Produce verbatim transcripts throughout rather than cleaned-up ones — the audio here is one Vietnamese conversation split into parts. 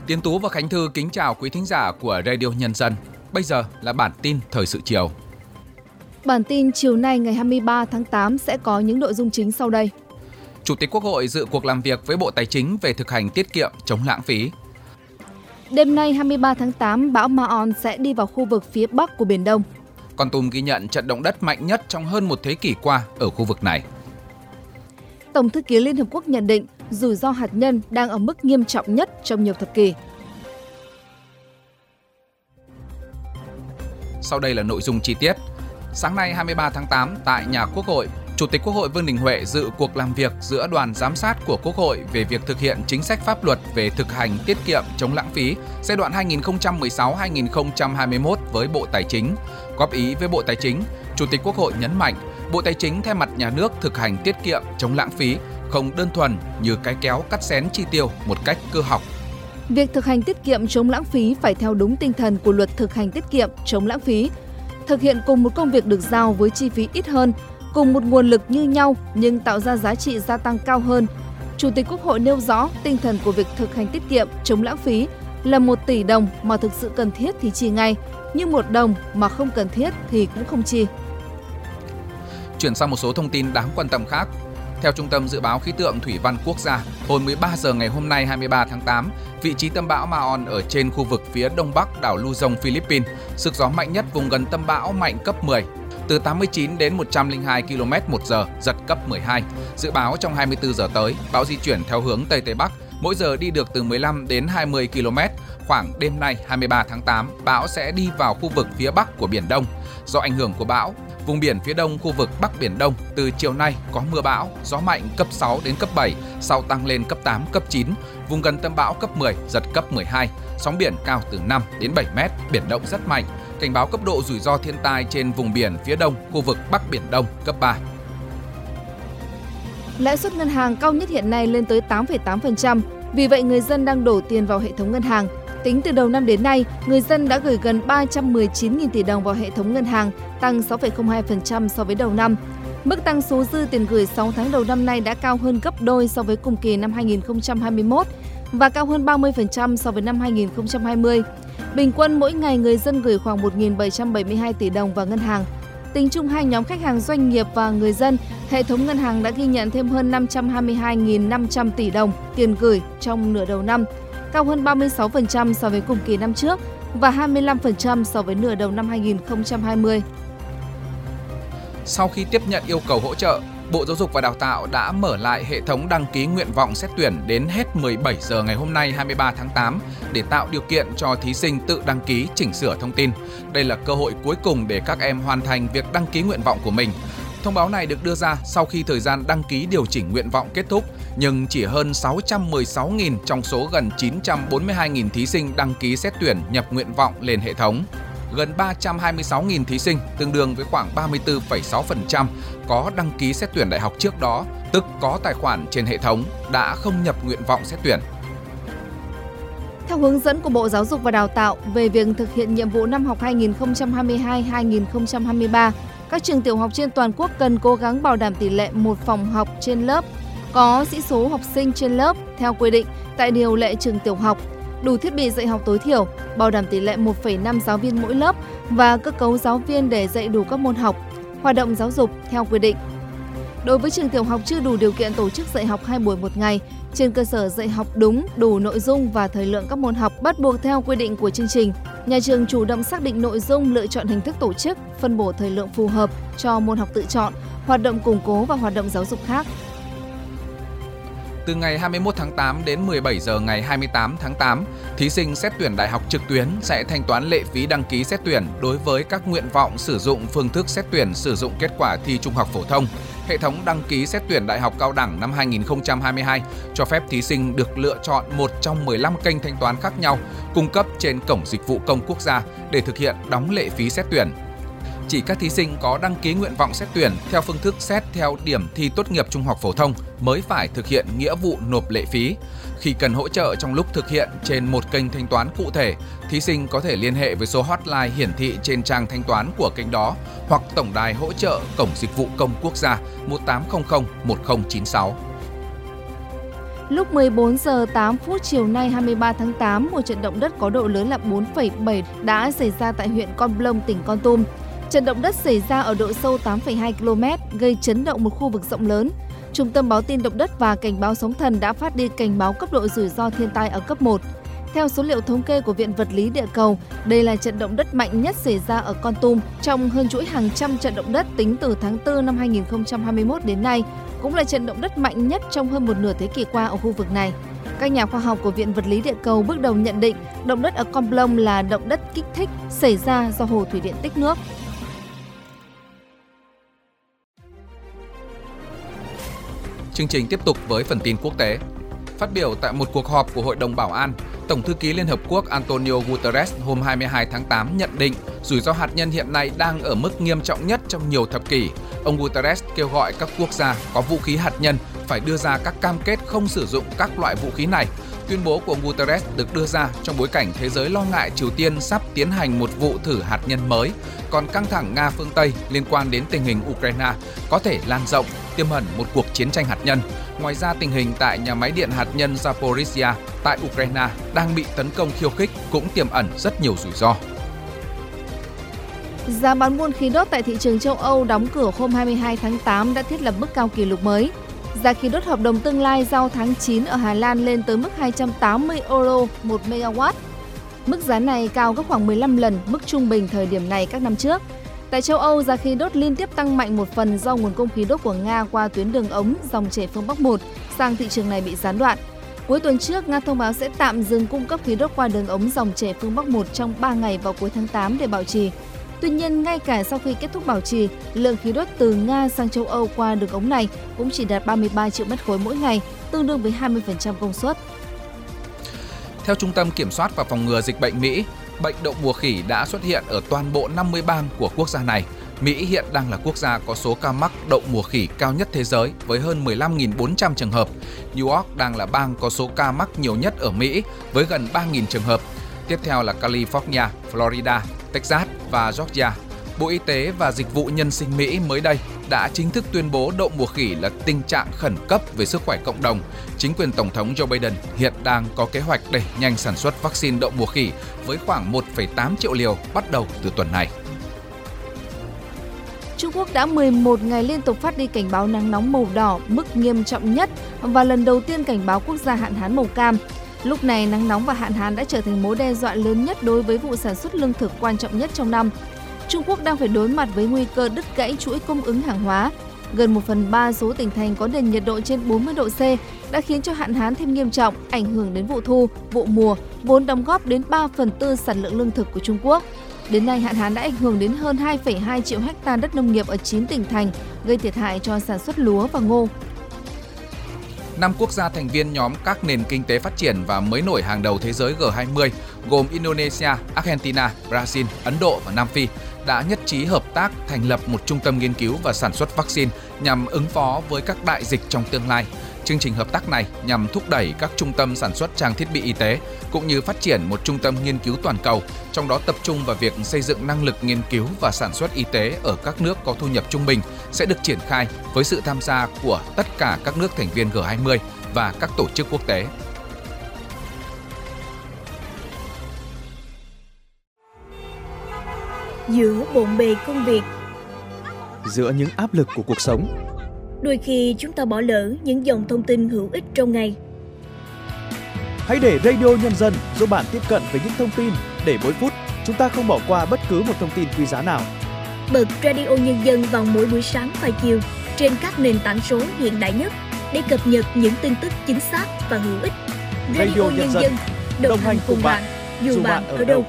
Tiến Tú và Khánh Thư kính chào quý thính giả của Radio Nhân dân. Bây giờ là bản tin thời sự chiều. Bản tin chiều nay ngày hai mươi ba tháng tám sẽ có những nội dung chính sau đây. Chủ tịch Quốc hội dự cuộc làm việc với Bộ Tài chính về thực hành tiết kiệm chống lãng phí. Đêm nay hai mươi ba tháng tám, bão Ma-on sẽ đi vào khu vực phía Bắc của Biển Đông. Kon Tum ghi nhận trận động đất mạnh nhất trong hơn một thế kỷ qua ở khu vực này. Tổng thư ký Liên Hợp Quốc nhận định rủi ro hạt nhân đang ở mức nghiêm trọng nhất trong nhiều thập kỷ. Sau đây là nội dung chi tiết. Sáng nay hai mươi ba tháng tám tại nhà Quốc hội, Chủ tịch Quốc hội Vương Đình Huệ dự cuộc làm việc giữa đoàn giám sát của Quốc hội về việc thực hiện chính sách pháp luật về thực hành tiết kiệm chống lãng phí giai đoạn hai nghìn không trăm mười sáu đến hai nghìn không trăm hai mươi mốt với Bộ Tài chính. Góp ý với Bộ Tài chính, Chủ tịch Quốc hội nhấn mạnh Bộ Tài chính thay mặt nhà nước thực hành tiết kiệm chống lãng phí, không đơn thuần như cái kéo cắt xén chi tiêu một cách cơ học. Việc thực hành tiết kiệm chống lãng phí phải theo đúng tinh thần của luật thực hành tiết kiệm chống lãng phí. Thực hiện cùng một công việc được giao với chi phí ít hơn, cùng một nguồn lực như nhau nhưng tạo ra giá trị gia tăng cao hơn. Chủ tịch Quốc hội nêu rõ tinh thần của việc thực hành tiết kiệm chống lãng phí là một tỷ đồng mà thực sự cần thiết thì chi ngay, nhưng một đồng mà không cần thiết thì cũng không chi. Chuyển sang một số thông tin đáng quan tâm khác. Theo Trung tâm Dự báo Khí tượng Thủy văn Quốc gia, hồi mười ba giờ ngày hôm nay hai mươi ba tháng tám, vị trí tâm bão Ma-on ở trên khu vực phía đông bắc đảo Luzon, Philippines, sức gió mạnh nhất vùng gần tâm bão mạnh cấp mười, từ tám mươi chín đến một trăm lẻ hai ki lô mét một giờ, giật cấp mười hai. Dự báo trong hai mươi tư giờ tới, bão di chuyển theo hướng Tây Tây Bắc, mỗi giờ đi được từ mười lăm đến hai mươi ki lô mét. Khoảng đêm nay hai mươi ba tháng tám, bão sẽ đi vào khu vực phía Bắc của Biển Đông. Do ảnh hưởng của bão, vùng biển phía đông khu vực Bắc Biển Đông từ chiều nay có mưa bão, gió mạnh cấp sáu đến cấp bảy, sau tăng lên cấp tám, cấp chín, vùng gần tâm bão cấp mười, giật cấp mười hai, sóng biển cao từ năm đến bảy mét, biển động rất mạnh. Cảnh báo cấp độ rủi ro thiên tai trên vùng biển phía đông khu vực Bắc Biển Đông cấp ba. Lãi suất ngân hàng cao nhất hiện nay lên tới tám phẩy tám phần trăm, vì vậy người dân đang đổ tiền vào hệ thống ngân hàng. Tính từ đầu năm đến nay, người dân đã gửi gần ba trăm mười chín nghìn tỷ đồng vào hệ thống ngân hàng, tăng sáu phẩy không hai phần trăm so với đầu năm. Mức tăng số dư tiền gửi sáu tháng đầu năm nay đã cao hơn gấp đôi so với cùng kỳ năm hai nghìn không trăm hai mươi mốt và cao hơn ba mươi phần trăm so với năm hai nghìn không trăm hai mươi. Bình quân mỗi ngày người dân gửi khoảng một nghìn bảy trăm bảy mươi hai tỷ đồng vào ngân hàng. Tính chung hai nhóm khách hàng doanh nghiệp và người dân, hệ thống ngân hàng đã ghi nhận thêm hơn năm trăm hai mươi hai nghìn năm trăm tỷ đồng tiền gửi trong nửa đầu năm, cao hơn ba mươi sáu phần trăm so với cùng kỳ năm trước và hai mươi lăm phần trăm so với nửa đầu năm hai nghìn không trăm hai mươi. Sau khi tiếp nhận yêu cầu hỗ trợ, Bộ Giáo dục và Đào tạo đã mở lại hệ thống đăng ký nguyện vọng xét tuyển đến hết mười bảy giờ ngày hôm nay hai mươi ba tháng tám để tạo điều kiện cho thí sinh tự đăng ký chỉnh sửa thông tin. Đây là cơ hội cuối cùng để các em hoàn thành việc đăng ký nguyện vọng của mình. Thông báo này được đưa ra sau khi thời gian đăng ký điều chỉnh nguyện vọng kết thúc, nhưng chỉ hơn sáu trăm mười sáu nghìn trong số gần chín trăm bốn mươi hai nghìn thí sinh đăng ký xét tuyển nhập nguyện vọng lên hệ thống. Gần ba trăm hai mươi sáu nghìn thí sinh, tương đương với khoảng ba mươi tư phẩy sáu phần trăm có đăng ký xét tuyển đại học trước đó, tức có tài khoản trên hệ thống, đã không nhập nguyện vọng xét tuyển. Theo hướng dẫn của Bộ Giáo dục và Đào tạo về việc thực hiện nhiệm vụ năm học hai nghìn không trăm hai mươi hai đến hai nghìn không trăm hai mươi ba, các trường tiểu học trên toàn quốc cần cố gắng bảo đảm tỷ lệ một phòng học trên lớp, có sĩ số học sinh trên lớp theo quy định tại điều lệ trường tiểu học, đủ thiết bị dạy học tối thiểu, bảo đảm tỷ lệ một phẩy năm giáo viên mỗi lớp và cơ cấu giáo viên để dạy đủ các môn học, hoạt động giáo dục theo quy định. Đối với trường tiểu học chưa đủ điều kiện tổ chức dạy học hai buổi một ngày, trên cơ sở dạy học đúng, đủ nội dung và thời lượng các môn học bắt buộc theo quy định của chương trình, nhà trường chủ động xác định nội dung, lựa chọn hình thức tổ chức, phân bổ thời lượng phù hợp cho môn học tự chọn, hoạt động củng cố và hoạt động giáo dục khác. Từ ngày hai mươi mốt tháng tám đến mười bảy giờ ngày hai mươi tám tháng tám, thí sinh xét tuyển đại học trực tuyến sẽ thanh toán lệ phí đăng ký xét tuyển đối với các nguyện vọng sử dụng phương thức xét tuyển sử dụng kết quả thi trung học phổ thông. Hệ thống đăng ký xét tuyển đại học cao đẳng năm hai nghìn không trăm hai mươi hai cho phép thí sinh được lựa chọn một trong mười lăm kênh thanh toán khác nhau cung cấp trên Cổng Dịch vụ Công Quốc gia để thực hiện đóng lệ phí xét tuyển. Chỉ các thí sinh có đăng ký nguyện vọng xét tuyển theo phương thức xét theo điểm thi tốt nghiệp trung học phổ thông mới phải thực hiện nghĩa vụ nộp lệ phí. Khi cần hỗ trợ trong lúc thực hiện trên một kênh thanh toán cụ thể, thí sinh có thể liên hệ với số hotline hiển thị trên trang thanh toán của kênh đó hoặc tổng đài hỗ trợ Cổng Dịch vụ Công Quốc gia một tám không không một không chín sáu. Lúc mười bốn giờ tám phút chiều nay hai mươi ba tháng tám, một trận động đất có độ lớn là bốn phẩy bảy đã xảy ra tại huyện Con Plong, tỉnh Kon Tum. Trận động đất xảy ra ở độ sâu tám phẩy hai ki lô mét, gây chấn động một khu vực rộng lớn. Trung tâm báo tin động đất và cảnh báo sóng thần đã phát đi cảnh báo cấp độ rủi ro thiên tai ở cấp một. Theo số liệu thống kê của Viện Vật lý Địa cầu, đây là trận động đất mạnh nhất xảy ra ở Kon Tum trong hơn chuỗi hàng trăm trận động đất tính từ tháng tư năm hai nghìn không trăm hai mươi mốt đến nay, cũng là trận động đất mạnh nhất trong hơn một nửa thế kỷ qua ở khu vực này. Các nhà khoa học của Viện Vật lý Địa cầu bước đầu nhận định động đất ở Con Plong là động đất kích thích xảy ra do hồ thủy điện tích nước. Chương trình tiếp tục với phần tin quốc tế. Phát biểu tại một cuộc họp của Hội đồng Bảo an, Tổng thư ký Liên Hợp Quốc Antonio Guterres hôm hai mươi hai tháng tám nhận định rủi ro hạt nhân hiện nay đang ở mức nghiêm trọng nhất trong nhiều thập kỷ. Ông Guterres kêu gọi các quốc gia có vũ khí hạt nhân phải đưa ra các cam kết không sử dụng các loại vũ khí này. Tuyên bố của ông Guterres được đưa ra trong bối cảnh thế giới lo ngại Triều Tiên sắp tiến hành một vụ thử hạt nhân mới, còn căng thẳng Nga phương Tây liên quan đến tình hình Ukraine có thể lan rộng, tiềm ẩn một cuộc chiến tranh hạt nhân. Ngoài ra, tình hình tại nhà máy điện hạt nhân Zaporizhia tại Ukraine đang bị tấn công khiêu khích cũng tiềm ẩn rất nhiều rủi ro. Giá bán buôn khí đốt tại thị trường châu Âu đóng cửa hôm hai mươi hai tháng tám đã thiết lập mức cao kỷ lục mới. Giá khí đốt hợp đồng tương lai giao tháng chín ở Hà Lan lên tới mức hai trăm tám mươi euro một megawatt. Mức giá này cao gấp khoảng mười lăm lần mức trung bình thời điểm này các năm trước. Tại châu Âu, giá khí đốt liên tiếp tăng mạnh một phần do nguồn cung khí đốt của Nga qua tuyến đường ống dòng chảy phương Bắc một sang thị trường này bị gián đoạn. Cuối tuần trước, Nga thông báo sẽ tạm dừng cung cấp khí đốt qua đường ống dòng chảy phương Bắc một trong ba ngày vào cuối tháng tám để bảo trì. Tuy nhiên, ngay cả sau khi kết thúc bảo trì, lượng khí đốt từ Nga sang châu Âu qua đường ống này cũng chỉ đạt ba mươi ba triệu mét khối mỗi ngày, tương đương với hai mươi phần trăm công suất. Theo Trung tâm Kiểm soát và Phòng ngừa Dịch bệnh Mỹ, bệnh đậu mùa khỉ đã xuất hiện ở toàn bộ năm mươi bang của quốc gia này. Mỹ hiện đang là quốc gia có số ca mắc đậu mùa khỉ cao nhất thế giới với hơn mười lăm nghìn bốn trăm trường hợp. New York đang là bang có số ca mắc nhiều nhất ở Mỹ với gần ba nghìn trường hợp. Tiếp theo là California, Florida, Texas và Georgia. Bộ Y tế và Dịch vụ Nhân sinh Mỹ mới đây đã chính thức tuyên bố đậu mùa khỉ là tình trạng khẩn cấp về sức khỏe cộng đồng. Chính quyền Tổng thống Joe Biden hiện đang có kế hoạch đẩy nhanh sản xuất vaccine đậu mùa khỉ với khoảng một phẩy tám triệu liều bắt đầu từ tuần này. Trung Quốc đã mười một ngày liên tục phát đi cảnh báo nắng nóng màu đỏ, mức nghiêm trọng nhất và lần đầu tiên cảnh báo quốc gia hạn hán màu cam. Lúc này, nắng nóng và hạn hán đã trở thành mối đe dọa lớn nhất đối với vụ sản xuất lương thực quan trọng nhất trong năm. Trung Quốc đang phải đối mặt với nguy cơ đứt gãy chuỗi cung ứng hàng hóa. Gần một phần ba số tỉnh thành có nền nhiệt độ trên bốn mươi độ C đã khiến cho hạn hán thêm nghiêm trọng, ảnh hưởng đến vụ thu, vụ mùa, vốn đóng góp đến ba phần tư sản lượng lương thực của Trung Quốc. Đến nay, hạn hán đã ảnh hưởng đến hơn hai phẩy hai triệu hectare đất nông nghiệp ở chín tỉnh thành, gây thiệt hại cho sản xuất lúa và ngô. Năm quốc gia thành viên nhóm các nền kinh tế phát triển và mới nổi hàng đầu thế giới G hai mươi, gồm Indonesia, Argentina, Brazil, Ấn Độ và Nam Phi, đã nhất trí hợp tác thành lập một trung tâm nghiên cứu và sản xuất vaccine nhằm ứng phó với các đại dịch trong tương lai. Chương trình hợp tác này nhằm thúc đẩy các trung tâm sản xuất trang thiết bị y tế, cũng như phát triển một trung tâm nghiên cứu toàn cầu, trong đó tập trung vào việc xây dựng năng lực nghiên cứu và sản xuất y tế ở các nước có thu nhập trung bình, sẽ được triển khai với sự tham gia của tất cả các nước thành viên G hai mươi và các tổ chức quốc tế. Giữa bộn bề công việc, giữa những áp lực của cuộc sống, đôi khi chúng ta bỏ lỡ những dòng thông tin hữu ích trong ngày. Hãy để Radio Nhân dân giúp bạn tiếp cận với những thông tin để mỗi phút chúng ta không bỏ qua bất cứ một thông tin quý giá nào. Bật Radio Nhân dân vào mỗi buổi sáng và chiều trên các nền tảng số hiện đại nhất để cập nhật những tin tức chính xác và hữu ích. Radio, Radio Nhân dân, đồng, đồng hành cùng bạn, bạn dù bạn ở đâu.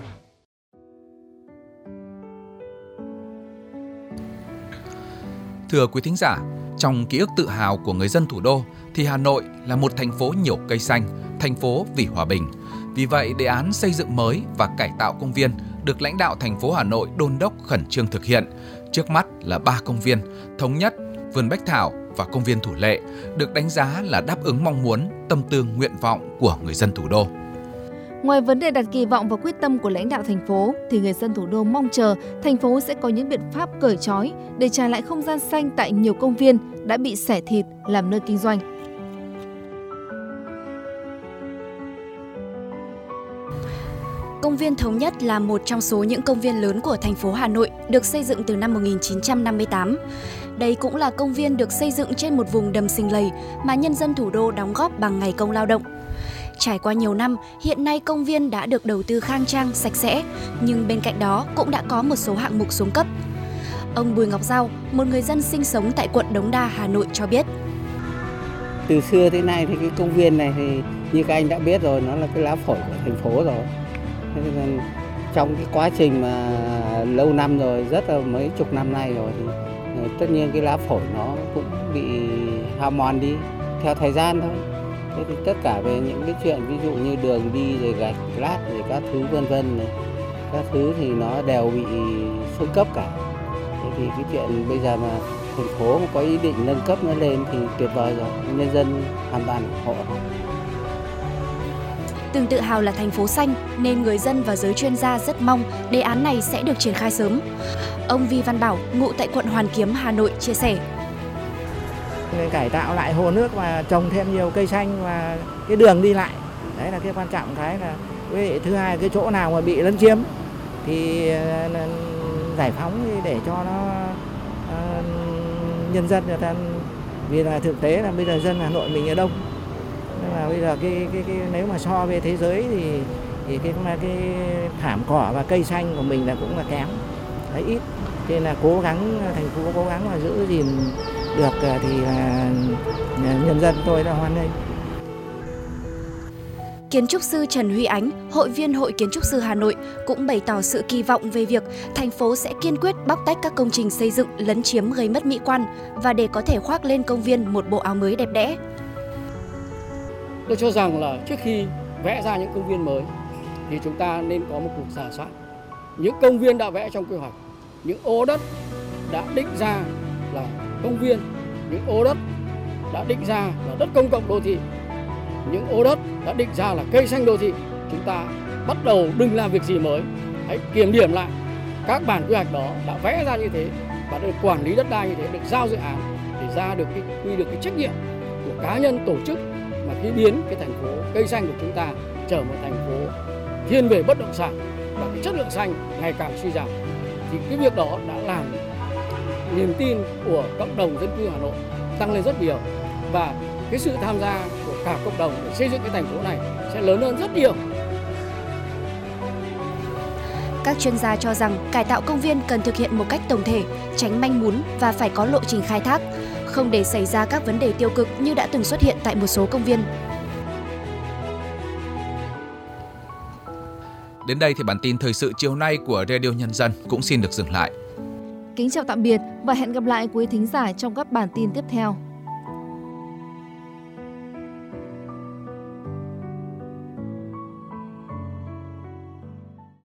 Thưa quý thính giả, trong ký ức tự hào của người dân thủ đô thì Hà Nội là một thành phố nhiều cây xanh, thành phố vì hòa bình. Vì vậy, đề án xây dựng mới và cải tạo công viên được lãnh đạo thành phố Hà Nội đôn đốc khẩn trương thực hiện. Trước mắt là ba công viên, Thống Nhất, Vườn Bách Thảo và công viên Thủ Lệ, được đánh giá là đáp ứng mong muốn, tâm tư, nguyện vọng của người dân thủ đô. Ngoài vấn đề đặt kỳ vọng và quyết tâm của lãnh đạo thành phố, thì người dân thủ đô mong chờ thành phố sẽ có những biện pháp cởi trói để trả lại không gian xanh tại nhiều công viên đã bị xẻ thịt làm nơi kinh doanh. Công viên Thống Nhất là một trong số những công viên lớn của thành phố Hà Nội, được xây dựng từ năm một nghìn chín trăm năm mươi tám. Đây cũng là công viên được xây dựng trên một vùng đầm xình lầy mà nhân dân thủ đô đóng góp bằng ngày công lao động. Trải qua nhiều năm, hiện nay công viên đã được đầu tư khang trang, sạch sẽ, nhưng bên cạnh đó cũng đã có một số hạng mục xuống cấp. Ông Bùi Ngọc Giao, một người dân sinh sống tại quận Đống Đa, Hà Nội cho biết. Từ xưa tới nay thì cái công viên này thì như các anh đã biết rồi, nó là cái lá phổi của thành phố rồi. Thế nên trong cái quá trình mà lâu năm rồi, rất là mấy chục năm nay rồi thì tất nhiên cái lá phổi nó cũng bị hao mòn đi theo thời gian thôi. Thế thì tất cả về những cái chuyện ví dụ như đường đi rồi gạch lát rồi các thứ vân vân này, các thứ thì nó đều bị xuống cấp cả. Thế thì cái chuyện bây giờ mà thành phố mà có ý định nâng cấp nó lên thì tuyệt vời rồi, nhân dân hoàn toàn ủng hộ. Từng tự hào là thành phố xanh nên người dân và giới chuyên gia rất mong đề án này sẽ được triển khai sớm. Ông Vi Văn Bảo, ngụ tại quận Hoàn Kiếm, Hà Nội chia sẻ. Nên cải tạo lại hồ nước và trồng thêm nhiều cây xanh và cái đường đi lại. Đấy là cái quan trọng. Cái là cái thứ hai, cái chỗ nào mà bị lấn chiếm thì giải phóng để cho nó uh, nhân dân người ta, vì là thực tế là bây giờ dân Hà Nội mình ở đông. Nhưng mà bây giờ cái cái cái nếu mà so với thế giới thì thì cái cái thảm cỏ và cây xanh của mình là cũng là kém. Đấy, ít. Cho nên là cố gắng thành phố cố gắng là giữ gìn được thì là nhân dân tôi đã hoan nghênh. Kiến trúc sư Trần Huy Ánh, hội viên Hội Kiến trúc sư Hà Nội cũng bày tỏ sự kỳ vọng về việc thành phố sẽ kiên quyết bóc tách các công trình xây dựng lấn chiếm gây mất mỹ quan và để có thể khoác lên công viên một bộ áo mới đẹp đẽ. Tôi cho rằng là trước khi vẽ ra những công viên mới thì chúng ta nên có một cuộc rà soát những công viên đã vẽ trong quy hoạch, những ô đất đã định ra là công viên, những ô đất đã định ra là đất công cộng đô thị, những ô đất đã định ra là cây xanh đô thị. Chúng ta bắt đầu đừng làm việc gì mới, hãy kiểm điểm lại các bản quy hoạch đó đã vẽ ra như thế và được quản lý đất đai như thế, được giao dự án để ra được cái quy được cái trách nhiệm của cá nhân, tổ chức mà khi biến cái thành phố cây xanh của chúng ta trở một thành phố thiên về bất động sản và cái chất lượng xanh ngày càng suy giảm, thì cái việc đó đã làm niềm tin của cộng đồng dân cư Hà Nội tăng lên rất nhiều và cái sự tham gia của cả cộng đồng để xây dựng cái thành phố này sẽ lớn hơn rất nhiều. Các chuyên gia cho rằng cải tạo công viên cần thực hiện một cách tổng thể, tránh manh mún và phải có lộ trình khai thác, không để xảy ra các vấn đề tiêu cực như đã từng xuất hiện tại một số công viên. Đến đây thì bản tin thời sự chiều nay của Radio Nhân dân cũng xin được dừng lại. Kính chào tạm biệt và hẹn gặp lại quý thính giả trong các bản tin tiếp theo.